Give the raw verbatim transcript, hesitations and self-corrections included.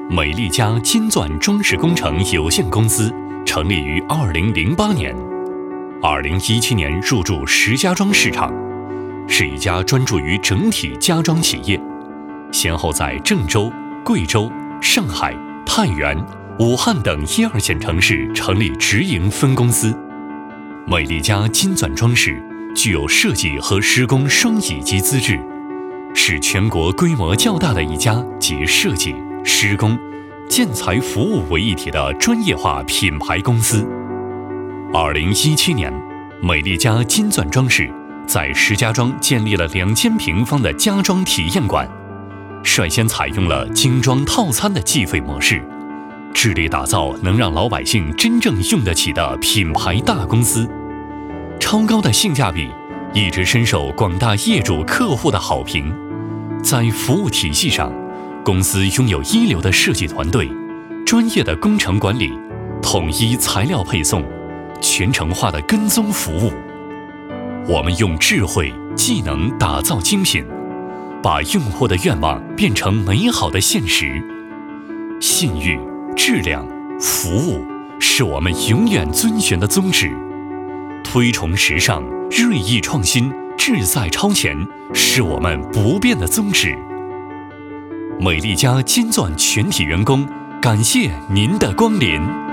美利家金钻装饰工程有限公司成立于二零零八年，二零一七年入驻石家庄市场，是一家专注于整体家装企业，先后在郑州、贵州、上海、太原、武汉等一二线城市成立直营分公司。美利家金钻装饰具有设计和施工双乙级资质，是全国规模较大的一家集设计、施工、建材服务为一体的专业化品牌公司。二零一七年，美利家金钻装饰在石家庄建立了两千平方的家装体验馆，率先采用了精装套餐的计费模式，致力打造能让老百姓真正用得起的品牌大公司。超高的性价比一直深受广大业主客户的好评。在服务体系上，公司拥有一流的设计团队、专业的工程管理、统一材料配送、全程化的跟踪服务。我们用智慧、技能打造精品，把用户的愿望变成美好的现实。信誉、质量、服务是我们永远遵循的宗旨。推崇时尚、锐意创新、志在超前是我们不变的宗旨。美利家金钻全体员工感谢您的光临。